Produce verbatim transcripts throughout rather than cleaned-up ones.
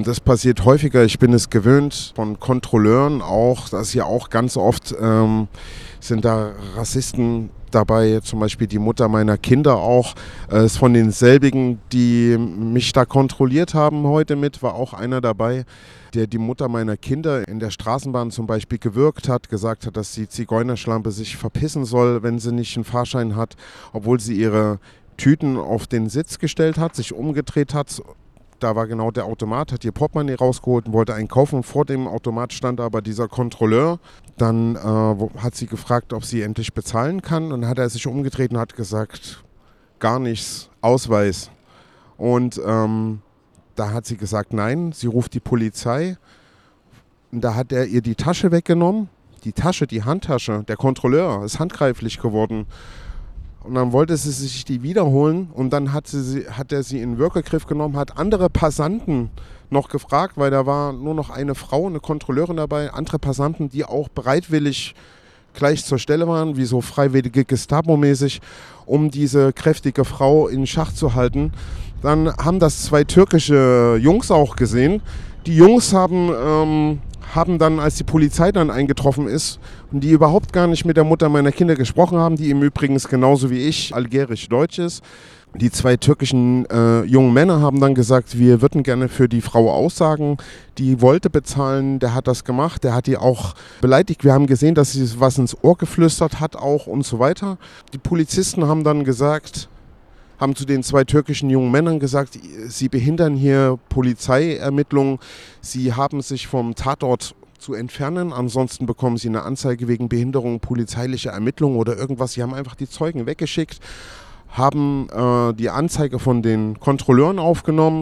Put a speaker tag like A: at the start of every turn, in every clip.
A: das passiert häufiger. Ich bin es gewöhnt von Kontrolleuren auch. Das ist ja auch ganz oft, ähm, sind da Rassisten dabei, zum Beispiel die Mutter meiner Kinder auch. Es ist von denselbigen, die mich da kontrolliert haben heute mit, war auch einer dabei, der die Mutter meiner Kinder in der Straßenbahn zum Beispiel gewürgt hat, gesagt hat, dass die Zigeunerschlampe sich verpissen soll, wenn sie nicht einen Fahrschein hat, obwohl sie ihre Tüten auf den Sitz gestellt hat, sich umgedreht hat. Da war genau der Automat, hat ihr Portemonnaie rausgeholt und wollte einen kaufen. Vor dem Automat stand aber dieser Kontrolleur. Dann äh, hat sie gefragt, ob sie endlich bezahlen kann. Und dann hat er sich umgedreht und hat gesagt, gar nichts, Ausweis. Und ähm, da hat sie gesagt, nein, sie ruft die Polizei. Und da hat er ihr die Tasche weggenommen. Die Tasche, die Handtasche, der Kontrolleur ist handgreiflich geworden. Und dann wollte sie sich die wiederholen und dann hat, sie, hat er sie in den Würgegriff genommen, hat andere Passanten noch gefragt, weil da war nur noch eine Frau, eine Kontrolleurin dabei, andere Passanten, die auch bereitwillig gleich zur Stelle waren, wie so freiwillige Gestapo-mäßig, um diese kräftige Frau in Schach zu halten. Dann haben das zwei türkische Jungs auch gesehen. Die Jungs haben... Ähm, haben dann, als die Polizei dann eingetroffen ist und die überhaupt gar nicht mit der Mutter meiner Kinder gesprochen haben, die im Übrigen genauso wie ich algerisch-deutsch ist. Die zwei türkischen äh, jungen Männer haben dann gesagt, wir würden gerne für die Frau aussagen. Die wollte bezahlen, der hat das gemacht, der hat die auch beleidigt. Wir haben gesehen, dass sie was ins Ohr geflüstert hat auch und so weiter. Die Polizisten haben dann gesagt, haben zu den zwei türkischen jungen Männern gesagt, sie behindern hier Polizeiermittlungen, sie haben sich vom Tatort zu entfernen, ansonsten bekommen sie eine Anzeige wegen Behinderung, polizeiliche Ermittlungen oder irgendwas. Sie haben einfach die Zeugen weggeschickt, haben äh, die Anzeige von den Kontrolleuren aufgenommen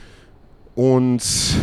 A: und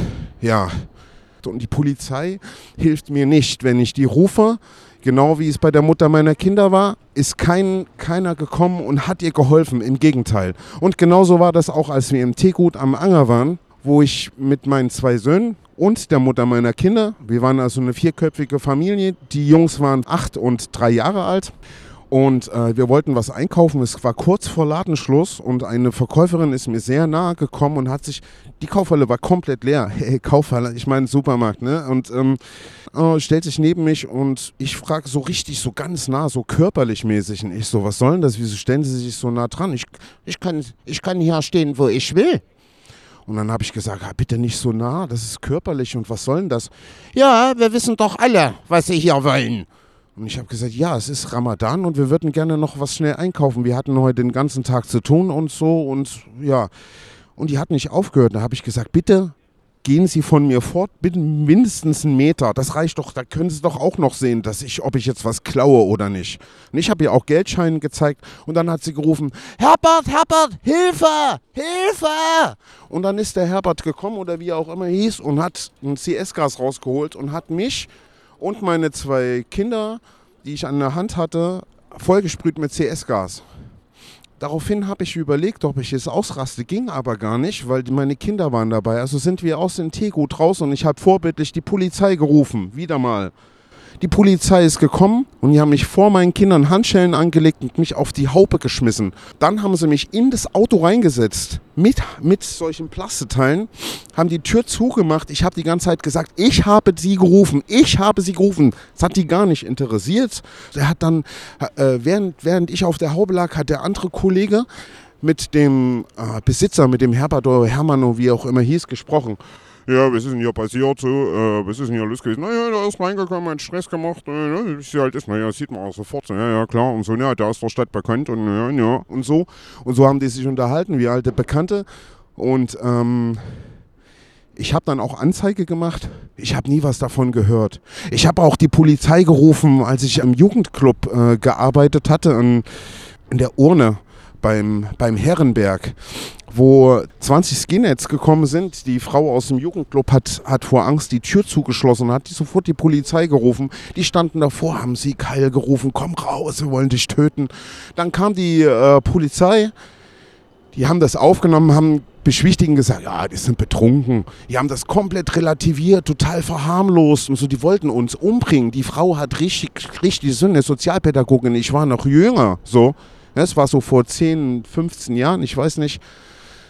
A: ja, und die Polizei hilft mir nicht, wenn ich die rufe. Genau wie es bei der Mutter meiner Kinder war, ist kein, keiner gekommen und hat ihr geholfen, im Gegenteil. Und genauso war das auch, als wir im Teegut am Anger waren, wo ich mit meinen zwei Söhnen und der Mutter meiner Kinder, wir waren also eine vierköpfige Familie, die Jungs waren acht und drei Jahre alt. Und äh, wir wollten was einkaufen, es war kurz vor Ladenschluss und eine Verkäuferin ist mir sehr nahe gekommen und hat sich, die Kaufhalle war komplett leer, hey, Kaufhalle, ich meine Supermarkt, ne? Und ähm, äh, stellt sich neben mich und ich frage so richtig, so ganz nah, so körperlich mäßig und ich so, was soll denn das, wieso stellen Sie sich so nah dran? Ich, ich, kann, ich kann hier stehen, wo ich will. Und dann habe ich gesagt, ah, bitte nicht so nah, das ist körperlich und was soll denn das? Ja, wir wissen doch alle, was Sie hier wollen. Und ich habe gesagt, ja, es ist Ramadan und wir würden gerne noch was schnell einkaufen. Wir hatten heute den ganzen Tag zu tun und so und ja. Und die hat nicht aufgehört. Da habe ich gesagt, bitte gehen Sie von mir fort, bitte mindestens einen Meter. Das reicht doch, da können Sie doch auch noch sehen, dass ich, ob ich jetzt was klaue oder nicht. Und ich habe ihr auch Geldscheine gezeigt und dann hat sie gerufen, Herbert, Herbert, Hilfe, Hilfe! Und dann ist der Herbert gekommen oder wie er auch immer hieß und hat ein C S-Gas rausgeholt und hat mich und meine zwei Kinder, die ich an der Hand hatte, vollgesprüht mit C S-Gas. Daraufhin habe ich überlegt, ob ich es ausraste, ging aber gar nicht, weil meine Kinder waren dabei. Also sind wir aus dem Teegut raus und ich habe vorbildlich die Polizei gerufen, wieder mal. Die Polizei ist gekommen und die haben mich vor meinen Kindern Handschellen angelegt und mich auf die Haube geschmissen. Dann haben sie mich in das Auto reingesetzt, mit, mit solchen Plasteteilen, haben die Tür zugemacht. Ich habe die ganze Zeit gesagt, ich habe sie gerufen, ich habe sie gerufen. Das hat die gar nicht interessiert. Er hat dann, äh, während, während ich auf der Haube lag, hat der andere Kollege mit dem äh, Besitzer, mit dem Herbert oder Hermann oder wie auch immer hieß, gesprochen. Ja, was ist denn hier passiert so? Äh, was ist denn hier los gewesen? Naja, der ist reingekommen, hat Stress gemacht, äh, wie es halt ist. Naja, sieht man auch sofort so, ja, ja, klar. Und so, ja, der ist der Stadt bekannt und ja, ja, und so. Und so haben die sich unterhalten, wie alte Bekannte. Und ähm, ich habe dann auch Anzeige gemacht. Ich habe nie was davon gehört. Ich habe auch die Polizei gerufen, als ich im Jugendclub äh, gearbeitet hatte, in, in der Urne beim, beim Herrenberg, wo zwanzig Skinheads gekommen sind. Die Frau aus dem Jugendclub hat, hat vor Angst die Tür zugeschlossen und hat die sofort die Polizei gerufen. Die standen davor, haben sie Keil gerufen, komm raus, wir wollen dich töten. Dann kam die äh, Polizei, die haben das aufgenommen, haben beschwichtigen gesagt, ja, die sind betrunken. Die haben das komplett relativiert, total verharmlost und so, die wollten uns umbringen. Die Frau hat richtig, richtig so eine Sozialpädagogin, ich war noch jünger, so. Das war so vor zehn, fünfzehn Jahren, ich weiß nicht.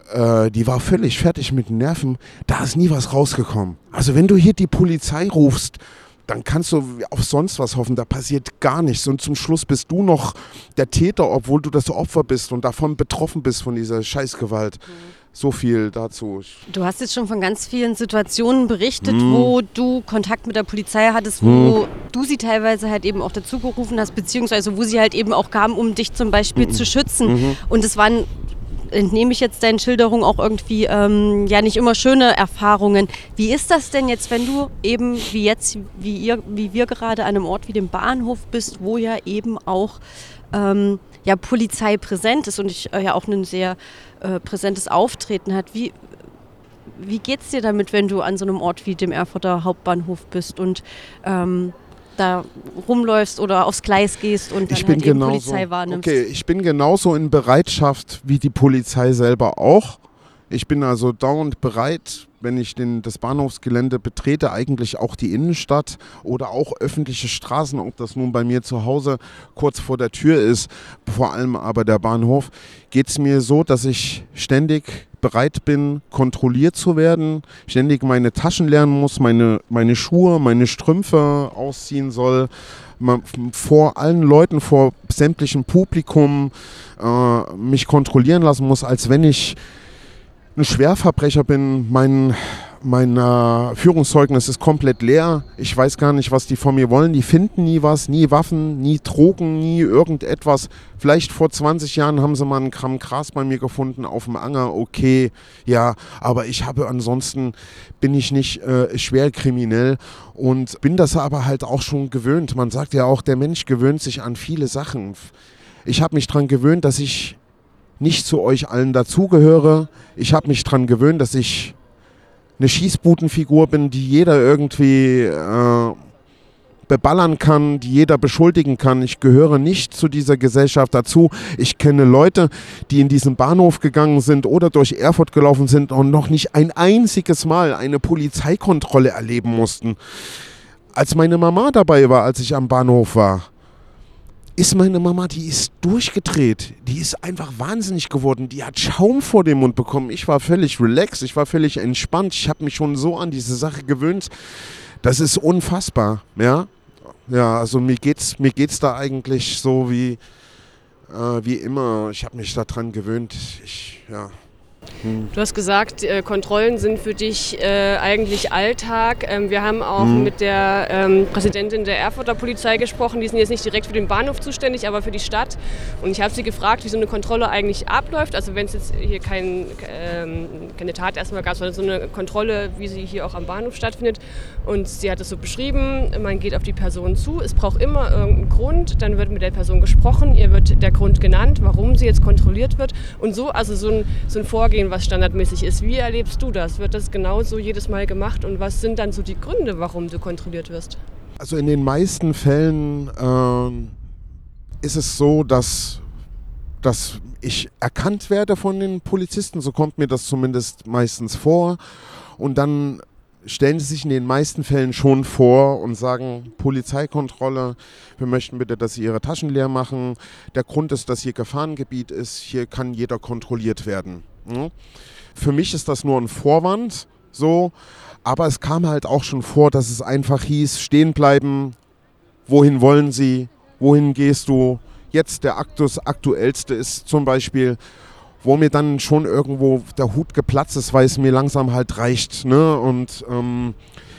A: äh, die war völlig fertig mit den Nerven. Da ist nie was rausgekommen. Also wenn du hier die Polizei rufst, dann kannst du auf sonst was hoffen, da passiert gar nichts. Und zum Schluss bist du noch der Täter, obwohl du das Opfer bist und davon betroffen bist von dieser Scheißgewalt. Mhm. So viel dazu.
B: Du hast jetzt schon von ganz vielen Situationen berichtet, mhm. wo du Kontakt mit der Polizei hattest, wo mhm. du sie teilweise halt eben auch dazu gerufen hast, beziehungsweise wo sie halt eben auch kamen, um dich zum Beispiel mhm. zu schützen. Mhm. Und es waren, entnehme ich jetzt deinen Schilderungen, auch irgendwie ähm, ja nicht immer schöne Erfahrungen. Wie ist das denn jetzt, wenn du eben wie jetzt, wie ihr, wie wir gerade an einem Ort wie dem Bahnhof bist, wo ja eben auch ähm, ja, Polizei präsent ist und ich äh, ja auch ein sehr äh, präsentes Auftreten hat. Wie, wie geht's dir damit, wenn du an so einem Ort wie dem Erfurter Hauptbahnhof bist und ähm, da rumläufst oder aufs Gleis gehst und dann
A: ich bin
B: halt eben
A: genauso,
B: Polizei wahrnimmst?
A: Okay, ich bin genauso in Bereitschaft wie die Polizei selber auch. Ich bin also dauernd bereit, wenn ich den, das Bahnhofsgelände betrete, eigentlich auch die Innenstadt oder auch öffentliche Straßen, ob das nun bei mir zu Hause kurz vor der Tür ist, vor allem aber der Bahnhof, geht es mir so, dass ich ständig bereit bin, kontrolliert zu werden, ständig meine Taschen leeren muss, meine, meine Schuhe, meine Strümpfe ausziehen soll, vor allen Leuten, vor sämtlichem Publikum äh, mich kontrollieren lassen muss, als wenn ich ein Schwerverbrecher bin. Mein, mein äh, Führungszeugnis ist komplett leer. Ich weiß gar nicht, was die von mir wollen. Die finden nie was, nie Waffen, nie Drogen, nie irgendetwas. Vielleicht vor zwanzig Jahren haben sie mal einen Gramm Gras bei mir gefunden auf dem Anger. Okay, ja, aber ich habe ansonsten, bin ich nicht äh, schwer kriminell und bin das aber halt auch schon gewöhnt. Man sagt ja auch, der Mensch gewöhnt sich an viele Sachen. Ich habe mich daran gewöhnt, dass ich nicht zu euch allen dazugehöre. Ich habe mich daran gewöhnt, dass ich eine Schießbudenfigur bin, die jeder irgendwie äh, beballern kann, die jeder beschuldigen kann. Ich gehöre nicht zu dieser Gesellschaft dazu. Ich kenne Leute, die in diesen Bahnhof gegangen sind oder durch Erfurt gelaufen sind und noch nicht ein einziges Mal eine Polizeikontrolle erleben mussten. Als meine Mama dabei war, als ich am Bahnhof war, ist meine Mama, die ist durchgedreht. Die ist einfach wahnsinnig geworden. Die hat Schaum vor dem Mund bekommen. Ich war völlig relaxed, ich war völlig entspannt. Ich habe mich schon so an diese Sache gewöhnt. Das ist unfassbar. Ja, ja, also mir geht's, mir geht's da eigentlich so wie, äh, wie immer. Ich habe mich daran gewöhnt. Ich, ja. Hm.
C: Du hast gesagt, äh, Kontrollen sind für dich äh, eigentlich Alltag. Ähm, wir haben auch hm. mit der ähm, Präsidentin der Erfurter Polizei gesprochen. Die sind jetzt nicht direkt für den Bahnhof zuständig, aber für die Stadt. Und ich habe sie gefragt, wie so eine Kontrolle eigentlich abläuft. Also wenn es jetzt hier kein, ähm, keine Tat erstmal gab, sondern so eine Kontrolle, wie sie hier auch am Bahnhof stattfindet. Und sie hat es so beschrieben, man geht auf die Person zu. Es braucht immer irgendeinen Grund. Dann wird mit der Person gesprochen. Ihr wird der Grund genannt, warum sie jetzt kontrolliert wird. Und so, also so ein, so ein Vorgehen, was standardmäßig ist. Wie erlebst du das? Wird das genauso jedes Mal gemacht und was sind dann so die Gründe, warum du kontrolliert wirst?
A: Also in den meisten Fällen äh, ist es so, dass, dass ich erkannt werde von den Polizisten, so kommt mir das zumindest meistens vor, und dann stellen sie sich in den meisten Fällen schon vor und sagen, Polizeikontrolle, wir möchten bitte, dass Sie Ihre Taschen leer machen. Der Grund ist, dass hier Gefahrengebiet ist, hier kann jeder kontrolliert werden. Für mich ist das nur ein Vorwand, so, aber es kam halt auch schon vor, dass es einfach hieß, stehen bleiben, wohin wollen Sie, wohin gehst du? Jetzt der Aktus, aktuellste ist zum Beispiel, wo mir dann schon irgendwo der Hut geplatzt ist, weil es mir langsam halt reicht, ne? Und ähm,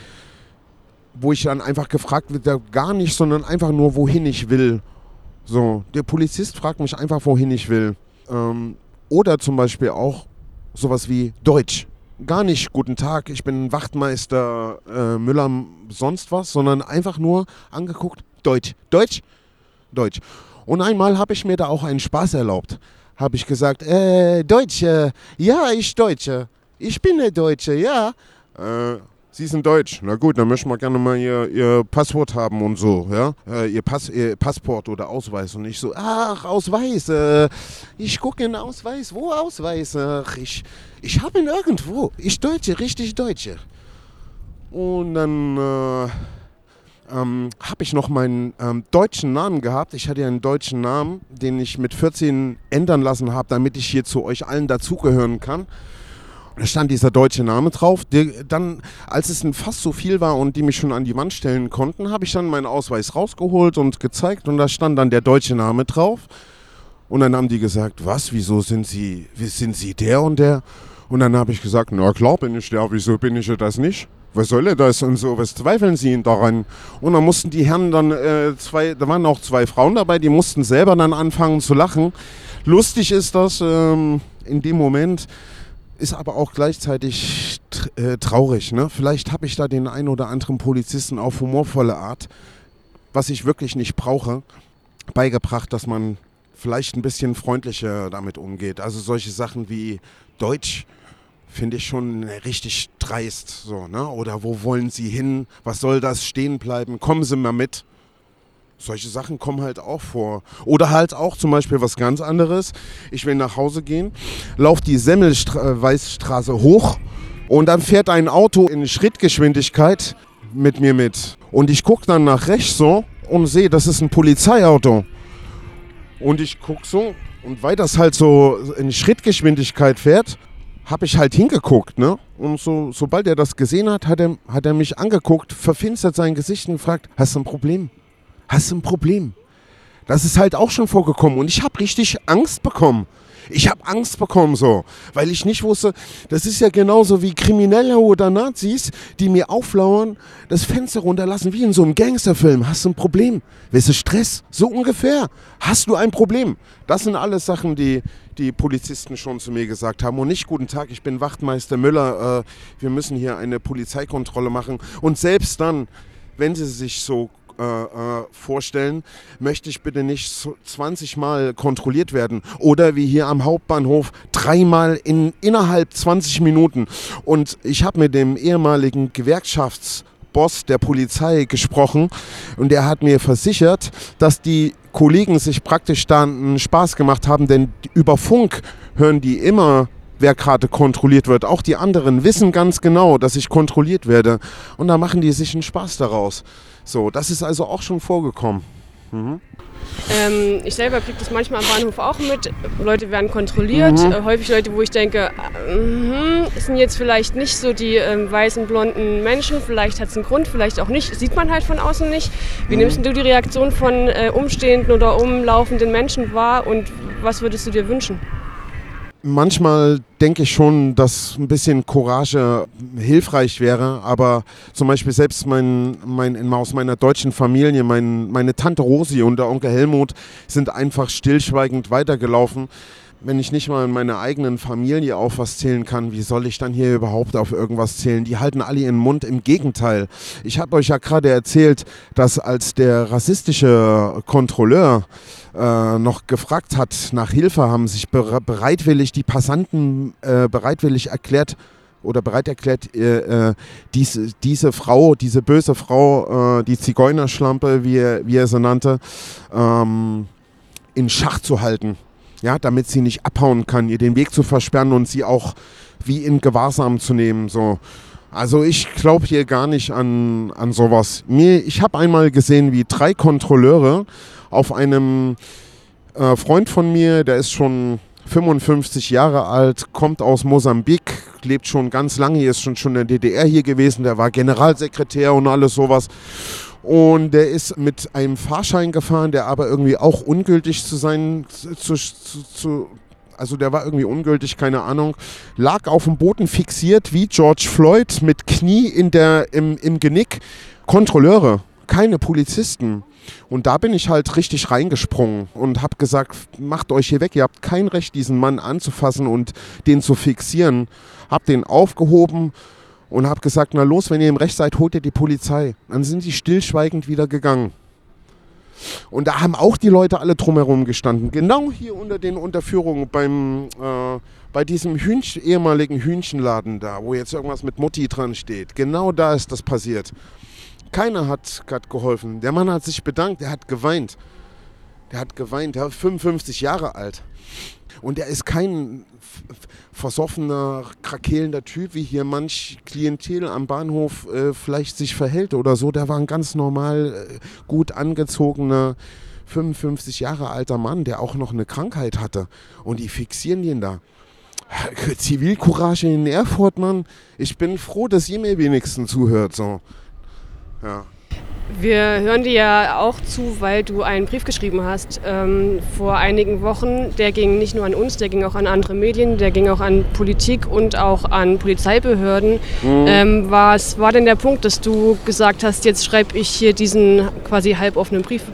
A: wo ich dann einfach gefragt wird, gar nicht, sondern einfach nur, wohin ich will. So, der Polizist fragt mich einfach, wohin ich will. Ähm, oder zum Beispiel auch sowas wie Deutsch. Gar nicht, guten Tag, ich bin Wachtmeister äh, Müller, sonst was, sondern einfach nur angeguckt, Deutsch, Deutsch, Deutsch. Und einmal habe ich mir da auch einen Spaß erlaubt. Habe ich gesagt, äh, Deutsche, ja, ich Deutsche, ich bin eine Deutsche, ja. Äh, Sie sind Deutsch, na gut, dann möchten wir gerne mal Ihr, Ihr Passwort haben und so, ja. Äh, Ihr, Pass, Ihr Passport oder Ausweis. Und ich so, ach, Ausweis, äh, ich gucke in Ausweis, wo Ausweis? Ach, ich, ich habe ihn irgendwo, ich Deutsche, richtig Deutsche. Und dann äh, ähm, habe ich noch meinen ähm, deutschen Namen gehabt. Ich hatte ja einen deutschen Namen, den ich mit vierzehn ändern lassen habe, damit ich hier zu euch allen dazugehören kann. Da stand dieser deutsche Name drauf. Der, dann, als es fast so viel war und die mich schon an die Wand stellen konnten, habe ich dann meinen Ausweis rausgeholt und gezeigt und da stand dann der deutsche Name drauf. Und dann haben die gesagt, was, wieso sind Sie, wie sind Sie der und der? Und dann habe ich gesagt, na klar bin ich der, wieso bin ich das nicht? Was soll er das und so, was zweifeln Sie daran? Und dann mussten die Herren dann, äh, zwei, da waren auch zwei Frauen dabei, die mussten selber dann anfangen zu lachen. Lustig ist das ähm, in dem Moment, ist aber auch gleichzeitig äh, traurig. Ne? Vielleicht habe ich da den einen oder anderen Polizisten auf humorvolle Art, was ich wirklich nicht brauche, beigebracht, dass man vielleicht ein bisschen freundlicher damit umgeht. Also solche Sachen wie Deutsch finde ich schon richtig dreist. So, ne? Oder wo wollen Sie hin? Was soll das stehen bleiben? Kommen Sie mal mit. Solche Sachen kommen halt auch vor. Oder halt auch zum Beispiel was ganz anderes. Ich will nach Hause gehen, laufe die Semmelweisstraße hoch und dann fährt ein Auto in Schrittgeschwindigkeit mit mir mit. Und ich gucke dann nach rechts so und sehe, das ist ein Polizeiauto. Und ich gucke so und weil das halt so in Schrittgeschwindigkeit fährt, habe ich halt hingeguckt. Ne? Und so, sobald er das gesehen hat, hat er, hat er mich angeguckt, verfinstert sein Gesicht und gefragt, hast du ein Problem? Hast du ein Problem? Das ist halt auch schon vorgekommen und ich habe richtig Angst bekommen. Ich habe Angst bekommen so, weil ich nicht wusste, das ist ja genauso wie Kriminelle oder Nazis, die mir auflauern, das Fenster runterlassen, wie in so einem Gangsterfilm. Hast du ein Problem? Willst du Stress? So ungefähr. Hast du ein Problem? Das sind alles Sachen, die die Polizisten schon zu mir gesagt haben. Und nicht, guten Tag, ich bin Wachtmeister Müller, äh, wir müssen hier eine Polizeikontrolle machen. Und selbst dann, wenn sie sich so Äh, äh, vorstellen, möchte ich bitte nicht so zwanzig Mal kontrolliert werden oder wie hier am Hauptbahnhof dreimal in, innerhalb zwanzig Minuten. Und ich habe mit dem ehemaligen Gewerkschaftsboss der Polizei gesprochen und der hat mir versichert, dass die Kollegen sich praktisch da einen Spaß gemacht haben, denn über Funk hören die immer, wer gerade kontrolliert wird. Auch die anderen wissen ganz genau, dass ich kontrolliert werde. Und da machen die sich einen Spaß daraus. So, das ist also auch schon vorgekommen. Mhm.
C: Ähm, ich selber kriege das manchmal am Bahnhof auch mit. Leute werden kontrolliert. Mhm. Äh, häufig Leute, wo ich denke, äh, sind jetzt vielleicht nicht so die äh, weißen, blonden Menschen. Vielleicht hat es einen Grund, vielleicht auch nicht. Sieht man halt von außen nicht. Wie mhm. nimmst du die Reaktion von äh, umstehenden oder umlaufenden Menschen wahr und was würdest du dir wünschen?
A: Manchmal denke ich schon, dass ein bisschen Courage hilfreich wäre, aber zum Beispiel selbst mein, mein, aus meiner deutschen Familie, mein, meine Tante Rosi und der Onkel Helmut sind einfach stillschweigend weitergelaufen. Wenn ich nicht mal in meiner eigenen Familie auf was zählen kann, wie soll ich dann hier überhaupt auf irgendwas zählen? Die halten alle ihren Mund, im Gegenteil. Ich habe euch ja gerade erzählt, dass als der rassistische Kontrolleur äh, noch gefragt hat nach Hilfe, haben sich bere- bereitwillig die Passanten äh, bereitwillig erklärt oder bereit erklärt, äh, äh, diese, diese Frau, diese böse Frau, äh, die Zigeunerschlampe, wie er, wie er sie nannte, ähm, in Schach zu halten. Ja, damit sie nicht abhauen kann, ihr den Weg zu versperren und sie auch wie in Gewahrsam zu nehmen. So. Also ich glaube hier gar nicht an, an sowas. Mir, ich habe einmal gesehen, wie drei Kontrolleure auf einem äh, Freund von mir, der ist schon fünfundfünfzig Jahre alt, kommt aus Mosambik, lebt schon ganz lange, hier ist schon, schon in der D D R hier gewesen, der war Generalsekretär und alles sowas. Und der ist mit einem Fahrschein gefahren, der aber irgendwie auch ungültig zu sein, zu, zu, zu, also der war irgendwie ungültig, keine Ahnung, lag auf dem Boden fixiert wie George Floyd mit Knie in der, im, im Genick. Kontrolleure, keine Polizisten. Und da bin ich halt richtig reingesprungen und habe gesagt, macht euch hier weg, ihr habt kein Recht, diesen Mann anzufassen und den zu fixieren. Hab den aufgehoben und habe gesagt, na los, wenn ihr im Recht seid, holt ihr die Polizei. Dann sind sie stillschweigend wieder gegangen. Und da haben auch die Leute alle drumherum gestanden. Genau hier unter den Unterführungen beim, äh, bei diesem Hühnchen, ehemaligen Hühnchenladen da, wo jetzt irgendwas mit Mutti dran steht. Genau da ist das passiert. Keiner hat gerade geholfen. Der Mann hat sich bedankt, er hat geweint. Der hat geweint, der ist fünfundfünfzig Jahre alt. Und er ist kein versoffener, krakelnder Typ, wie hier manch Klientel am Bahnhof äh, vielleicht sich verhält oder so. Der war ein ganz normal, äh, gut angezogener, fünfundfünfzig Jahre alter Mann, der auch noch eine Krankheit hatte. Und die fixieren ihn da. Zivilcourage in Erfurt, Mann. Ich bin froh, dass ihr mir wenigstens zuhört. So. Ja.
C: Wir hören dir ja auch zu, weil du einen Brief geschrieben hast ähm, vor einigen Wochen. Der ging nicht nur an uns, der ging auch an andere Medien, der ging auch an Politik und auch an Polizeibehörden. Mhm. Ähm, was war denn der Punkt, dass du gesagt hast, jetzt schreibe ich hier diesen quasi halboffenen Brief?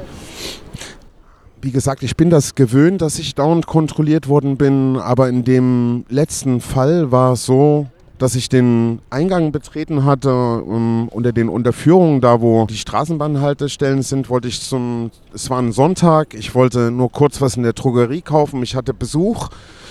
A: Wie gesagt, ich bin das gewöhnt, dass ich dauernd kontrolliert worden bin, aber in dem letzten Fall war es so, dass ich den Eingang betreten hatte, um, unter den Unterführungen, da wo die Straßenbahnhaltestellen sind, wollte ich zum, es war ein Sonntag, ich wollte nur kurz was in der Drogerie kaufen, ich hatte Besuch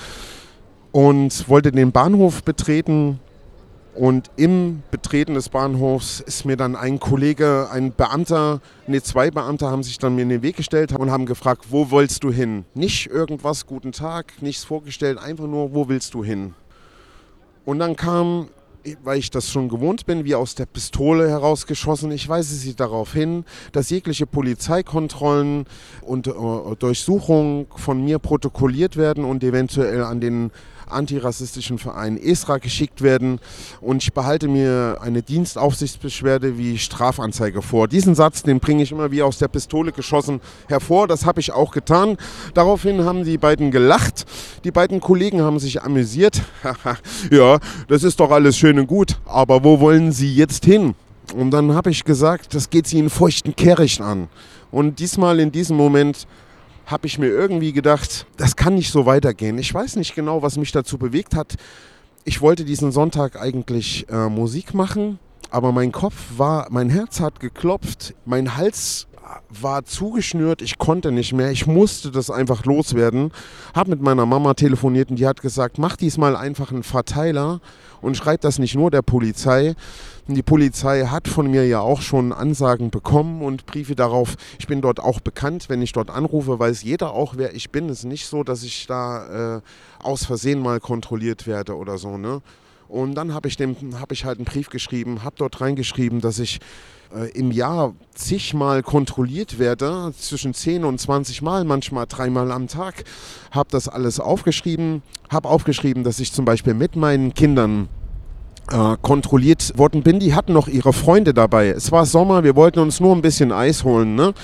A: und wollte den Bahnhof betreten und im Betreten des Bahnhofs ist mir dann ein Kollege, ein Beamter, ne zwei Beamte haben sich dann mir in den Weg gestellt und haben gefragt, wo willst du hin? Nicht irgendwas, guten Tag, nichts vorgestellt, einfach nur, wo willst du hin? Und dann kam, weil ich das schon gewohnt bin, wie aus der Pistole herausgeschossen, ich weise Sie darauf hin, dass jegliche Polizeikontrollen und äh, Durchsuchungen von mir protokolliert werden und eventuell an den antirassistischen Verein E S R A geschickt werden und ich behalte mir eine Dienstaufsichtsbeschwerde wie Strafanzeige vor. Diesen Satz, den bringe ich immer wie aus der Pistole geschossen hervor, das habe ich auch getan. Daraufhin haben die beiden gelacht, die beiden Kollegen haben sich amüsiert. Ja, das ist doch alles schön und gut, aber wo wollen Sie jetzt hin? Und dann habe ich gesagt, das geht Sie einen feuchten Kehricht an. Und diesmal in diesem Moment habe ich mir irgendwie gedacht, das kann nicht so weitergehen. Ich weiß nicht genau, was mich dazu bewegt hat. Ich wollte diesen Sonntag eigentlich äh, Musik machen, aber mein Kopf war, mein Herz hat geklopft, mein Hals war zugeschnürt, ich konnte nicht mehr, ich musste das einfach loswerden. Habe mit meiner Mama telefoniert und die hat gesagt, mach diesmal einfach einen Verteiler und schreib das nicht nur der Polizei. Und die Polizei hat von mir ja auch schon Ansagen bekommen und Briefe darauf. Ich bin dort auch bekannt, wenn ich dort anrufe, weiß jeder auch, wer ich bin. Es ist nicht so, dass ich da äh, aus Versehen mal kontrolliert werde oder so, ne? Und dann habe ich, hab ich halt einen Brief geschrieben, habe dort reingeschrieben, dass ich äh, im Jahr zigmal kontrolliert werde, zwischen zehn und zwanzig Mal, manchmal dreimal am Tag. Habe das alles aufgeschrieben, habe aufgeschrieben, dass ich zum Beispiel mit meinen Kindern äh, kontrolliert worden bin. Die hatten noch ihre Freunde dabei. Es war Sommer, wir wollten uns nur ein bisschen Eis holen, ne?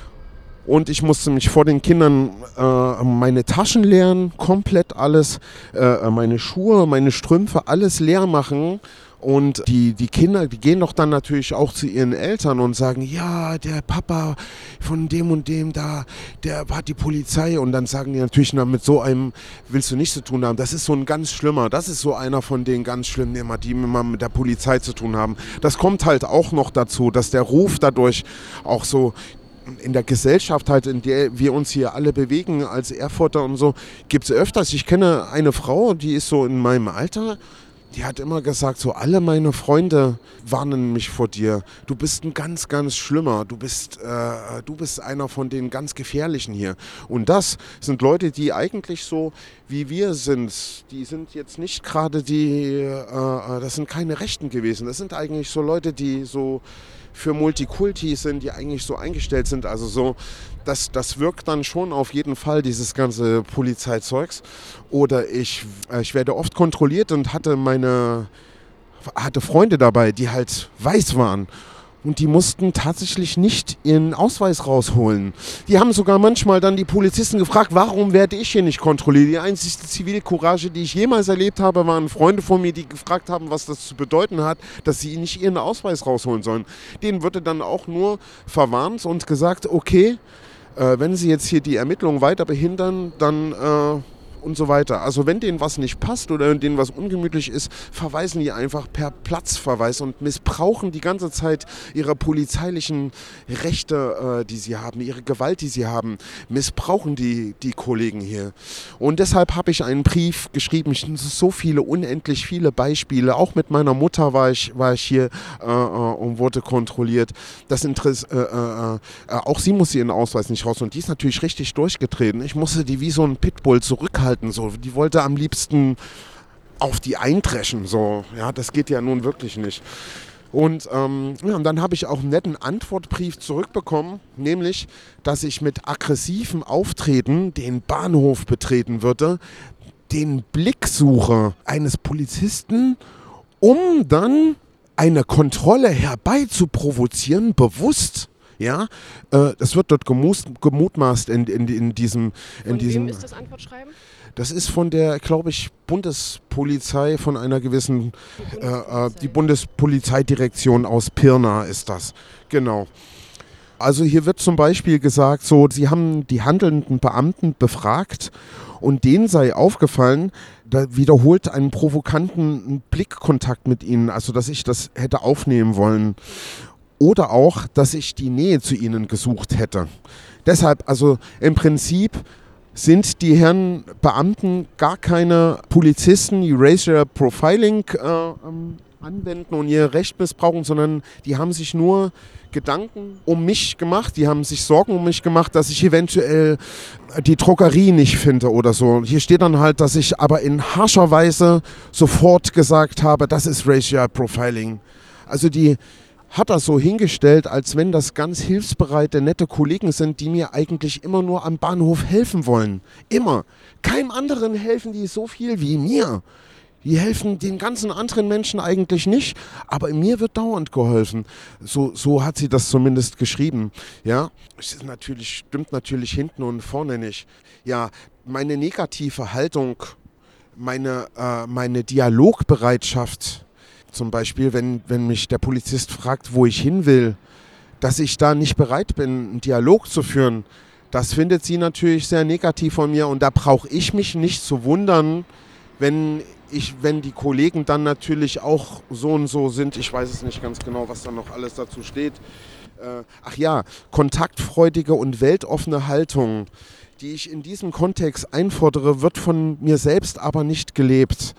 A: Und ich musste mich vor den Kindern äh, meine Taschen leeren, komplett alles, äh, meine Schuhe, meine Strümpfe, alles leer machen. Und die, die Kinder, die gehen doch dann natürlich auch zu ihren Eltern und sagen, ja, der Papa von dem und dem da, der hat die Polizei. Und dann sagen die natürlich, na, mit so einem willst du nichts zu tun haben. Das ist so ein ganz schlimmer, das ist so einer von den ganz schlimmen, immer, die immer mit der Polizei zu tun haben. Das kommt halt auch noch dazu, dass der Ruf dadurch auch so in der Gesellschaft halt, in der wir uns hier alle bewegen als Erfurter und so, gibt es öfters. Ich kenne eine Frau, die ist so in meinem Alter, die hat immer gesagt, so alle meine Freunde warnen mich vor dir. Du bist ein ganz, ganz Schlimmer. Du bist, äh, du bist einer von den ganz Gefährlichen hier. Und das sind Leute, die eigentlich so wie wir sind. Die sind jetzt nicht gerade die, äh, das sind keine Rechten gewesen. Das sind eigentlich so Leute, die so für Multikulti sind, die eigentlich so eingestellt sind. Also so, das, das wirkt dann schon auf jeden Fall, dieses ganze Polizeizeugs. Oder ich, ich werde oft kontrolliert und hatte meine, hatte Freunde dabei, die halt weiß waren. Und die mussten tatsächlich nicht ihren Ausweis rausholen. Die haben sogar manchmal dann die Polizisten gefragt, warum werde ich hier nicht kontrolliert? Die einzige Zivilcourage, die ich jemals erlebt habe, waren Freunde von mir, die gefragt haben, was das zu bedeuten hat, dass sie nicht ihren Ausweis rausholen sollen. Denen wurde dann auch nur verwarnt und gesagt, okay, äh, wenn sie jetzt hier die Ermittlungen weiter behindern, dann äh, und so weiter. Also wenn denen was nicht passt oder denen was ungemütlich ist, verweisen die einfach per Platzverweis und missbrauchen die ganze Zeit ihre polizeilichen Rechte, äh, die sie haben, ihre Gewalt, die sie haben, missbrauchen die, die Kollegen hier. Und deshalb habe ich einen Brief geschrieben, so viele, unendlich viele Beispiele. Auch mit meiner Mutter war ich, war ich hier äh, und wurde kontrolliert. Das Interesse, äh, äh, auch sie muss ihren Ausweis nicht raus. Und die ist natürlich richtig durchgetreten. Ich musste die wie so ein Pitbull zurückhalten. So. Die wollte am liebsten auf die eindreschen. So. Ja, das geht ja nun wirklich nicht. Und, ähm, ja, und dann habe ich auch einen netten Antwortbrief zurückbekommen, nämlich, dass ich mit aggressivem Auftreten den Bahnhof betreten würde, den Blick suche eines Polizisten, um dann eine Kontrolle herbei zu provozieren, bewusst. Ja, äh, das wird dort gemus- gemutmaßt in, in, in diesem... In
C: Von
A: diesem
C: wem ist das Antwortschreiben?
A: Das ist von der, glaube ich, Bundespolizei, von einer gewissen,
C: Die
A: äh,
C: Bundespolizei.
A: äh, die Bundespolizeidirektion aus Pirna ist das, genau. Also hier wird zum Beispiel gesagt, so, sie haben die handelnden Beamten befragt und denen sei aufgefallen, da wiederholt einen provokanten Blickkontakt mit ihnen, also dass ich das hätte aufnehmen wollen. Oder auch, dass ich die Nähe zu ihnen gesucht hätte. Deshalb, also im Prinzip sind die Herren Beamten gar keine Polizisten, die Racial Profiling äh, ähm, anwenden und ihr Recht missbrauchen, sondern die haben sich nur Gedanken um mich gemacht, die haben sich Sorgen um mich gemacht, dass ich eventuell die Drogerie nicht finde oder so. Hier steht dann halt, dass ich aber in harscher Weise sofort gesagt habe, das ist Racial Profiling. Also die hat das so hingestellt, als wenn das ganz hilfsbereite, nette Kollegen sind, die mir eigentlich immer nur am Bahnhof helfen wollen. Immer. Keinem anderen helfen die so viel wie mir. Die helfen den ganzen anderen Menschen eigentlich nicht, aber mir wird dauernd geholfen. So, so hat sie das zumindest geschrieben. Ja, es ist natürlich, stimmt natürlich hinten und vorne nicht. Ja, meine negative Haltung, meine, äh, meine Dialogbereitschaft, zum Beispiel, wenn, wenn mich der Polizist fragt, wo ich hin will, dass ich da nicht bereit bin, einen Dialog zu führen, das findet sie natürlich sehr negativ von mir. Und da brauche ich mich nicht zu wundern, wenn, ich, wenn die Kollegen dann natürlich auch so und so sind. Ich weiß es nicht ganz genau, was da noch alles dazu steht. Äh, ach ja, kontaktfreudige und weltoffene Haltung, die ich in diesem Kontext einfordere, wird von mir selbst aber nicht gelebt.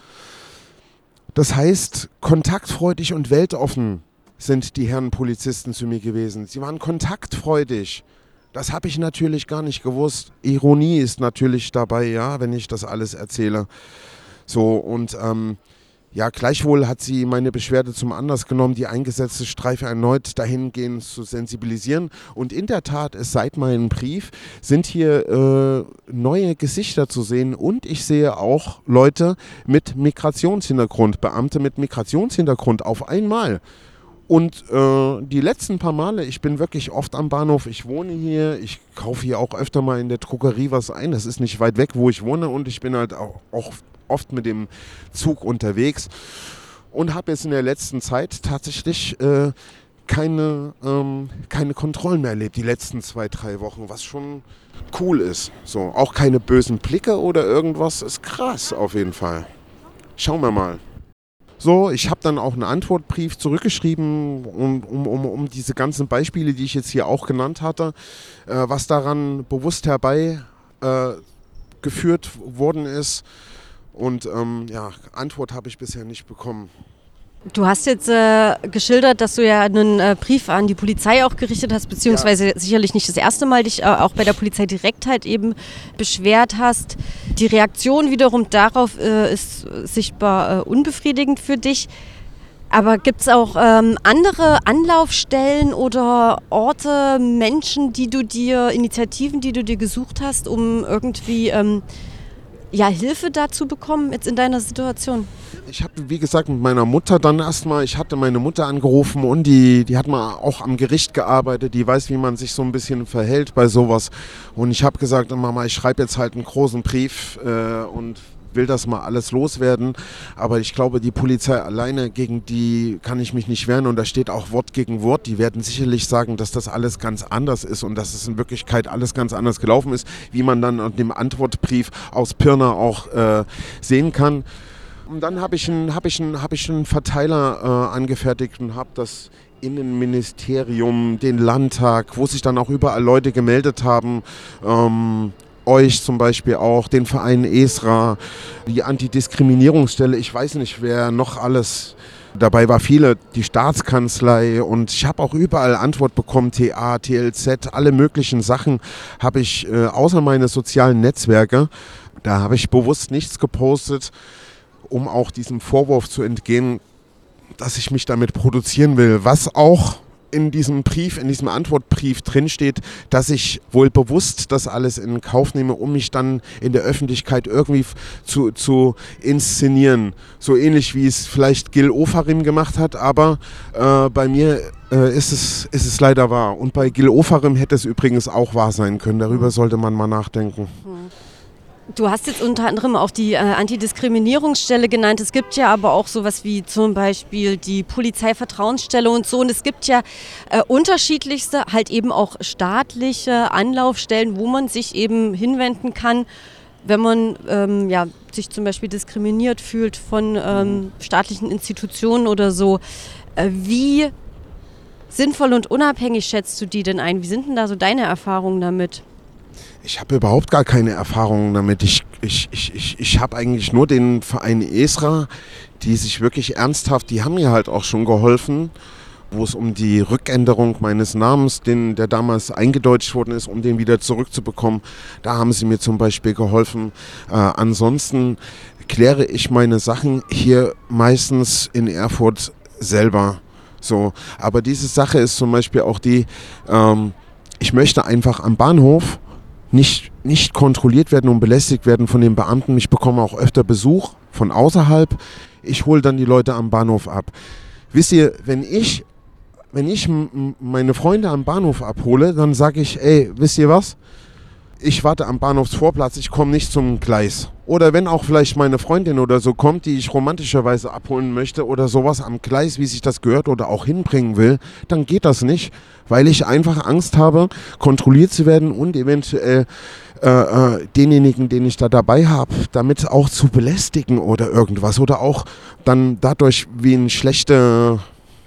A: Das heißt, kontaktfreudig und weltoffen sind die Herren Polizisten zu mir gewesen. Sie waren kontaktfreudig. Das habe ich natürlich gar nicht gewusst. Ironie ist natürlich dabei, ja, wenn ich das alles erzähle. So, und ähm, ja, gleichwohl hat sie meine Beschwerde zum Anlass genommen, die eingesetzte Streife erneut dahingehend zu sensibilisieren. Und in der Tat ist seit meinem Brief sind hier äh, neue Gesichter zu sehen und ich sehe auch Leute mit Migrationshintergrund, Beamte mit Migrationshintergrund auf einmal. Und äh, die letzten paar Male, ich bin wirklich oft am Bahnhof, ich wohne hier, ich kaufe hier auch öfter mal in der Drogerie was ein, das ist nicht weit weg, wo ich wohne und ich bin halt auch, auch oft mit dem Zug unterwegs und habe jetzt in der letzten Zeit tatsächlich äh, keine, ähm, keine Kontrollen mehr erlebt, die letzten zwei, drei Wochen, was schon cool ist. So, auch keine bösen Blicke oder irgendwas, ist krass auf jeden Fall. Schauen wir mal. So, ich habe dann auch einen Antwortbrief zurückgeschrieben, um, um, um, um diese ganzen Beispiele, die ich jetzt hier auch genannt hatte, äh, was daran bewusst herbei äh, geführt worden ist. Und ähm, ja, Antwort habe ich bisher nicht bekommen.
B: Du hast jetzt äh, geschildert, dass du ja einen äh, Brief an die Polizei auch gerichtet hast, beziehungsweise ja. sicherlich nicht das erste Mal dich äh, auch bei der Polizei direkt halt eben beschwert hast. Die Reaktion wiederum darauf äh, ist sichtbar äh, unbefriedigend für dich. Aber gibt es auch ähm, andere Anlaufstellen oder Orte, Menschen, die du dir, Initiativen, die du dir gesucht hast, um irgendwie ähm, ja, Hilfe da zu bekommen jetzt in deiner Situation?
A: Ich habe, wie gesagt, mit meiner Mutter dann erstmal, ich hatte meine Mutter angerufen und die, die hat mal auch am Gericht gearbeitet, die weiß, wie man sich so ein bisschen verhält bei sowas. Und ich habe gesagt, Mama, ich schreibe jetzt halt einen großen Brief äh, und will das mal alles loswerden. Aber ich glaube, die Polizei alleine, gegen die kann ich mich nicht wehren. Und da steht auch Wort gegen Wort. Die werden sicherlich sagen, dass das alles ganz anders ist und dass es in Wirklichkeit alles ganz anders gelaufen ist, wie man dann an dem Antwortbrief aus Pirna auch äh, sehen kann. Und dann habe ich einen hab ich einen, hab ich einen Verteiler äh, angefertigt und habe das Innenministerium, den Landtag, wo sich dann auch überall Leute gemeldet haben, ähm, euch zum Beispiel auch, den Verein ESRA, die Antidiskriminierungsstelle, ich weiß nicht, wer noch alles dabei war, viele, die Staatskanzlei, und ich habe auch überall Antwort bekommen, T A, T L Z, alle möglichen Sachen habe ich, äh, außer meine sozialen Netzwerke, da habe ich bewusst nichts gepostet, um auch diesem Vorwurf zu entgehen, dass ich mich damit produzieren will, was auch in diesem Brief, in diesem Antwortbrief drinsteht, dass ich wohl bewusst das alles in Kauf nehme, um mich dann in der Öffentlichkeit irgendwie zu, zu inszenieren. So ähnlich wie es vielleicht Gil Ofarim gemacht hat, aber äh, bei mir äh, ist es, ist es leider wahr. Und bei Gil Ofarim hätte es übrigens auch wahr sein können. Darüber sollte man mal nachdenken.
B: Du hast jetzt unter anderem auch die äh, Antidiskriminierungsstelle genannt. Es gibt ja aber auch sowas wie zum Beispiel die Polizeivertrauensstelle und so. Und es gibt ja äh, unterschiedlichste, halt eben auch staatliche Anlaufstellen, wo man sich eben hinwenden kann, wenn man ähm, ja, sich zum Beispiel diskriminiert fühlt von ähm, staatlichen Institutionen oder so. Äh, wie sinnvoll und unabhängig schätzt du die denn ein? Wie sind denn da so deine Erfahrungen damit?
A: Ich habe überhaupt gar keine Erfahrungen damit. Ich, ich, ich, ich, ich habe eigentlich nur den Verein ESRA, die sich wirklich ernsthaft, die haben mir halt auch schon geholfen, wo es um die Rückänderung meines Namens, den, der damals eingedeutscht worden ist, um den wieder zurückzubekommen. Da haben sie mir zum Beispiel geholfen. Äh, ansonsten kläre ich meine Sachen hier meistens in Erfurt selber. So. Aber diese Sache ist zum Beispiel auch die, ähm, ich möchte einfach am Bahnhof Nicht, nicht kontrolliert werden und belästigt werden von den Beamten. Ich bekomme auch öfter Besuch von außerhalb. Ich hole dann die Leute am Bahnhof ab. Wisst ihr, wenn ich, wenn ich m- meine Freunde am Bahnhof abhole, dann sage ich, ey, wisst ihr was? Ich warte am Bahnhofsvorplatz, ich komme nicht zum Gleis. Oder wenn auch vielleicht meine Freundin oder so kommt, die ich romantischerweise abholen möchte oder sowas am Gleis, wie sich das gehört, oder auch hinbringen will, dann geht das nicht, weil ich einfach Angst habe, kontrolliert zu werden und eventuell äh, äh, denjenigen, den ich da dabei habe, damit auch zu belästigen oder irgendwas. Oder auch dann dadurch wie ein schlechter...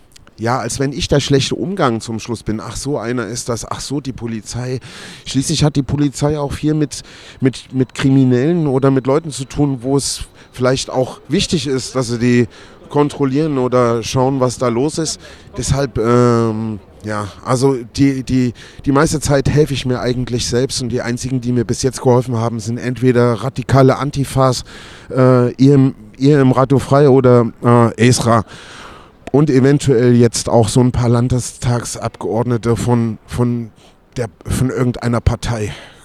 A: Ja, als wenn ich der schlechte Umgang zum Schluss bin. Ach so, einer ist das. Ach so, die Polizei. Schließlich hat die Polizei auch viel mit, mit, mit Kriminellen oder mit Leuten zu tun, wo es vielleicht auch wichtig ist, dass sie die kontrollieren oder schauen, was da los ist. Deshalb, ähm, ja, also die, die, die meiste Zeit helfe ich mir eigentlich selbst, und die einzigen, die mir bis jetzt geholfen haben, sind entweder radikale Antifas, äh, ihr, im, ihr im Radio Frei oder äh, ESRA. Und eventuell jetzt auch so ein paar Landtagsabgeordnete von, von, der, von irgendeiner Partei.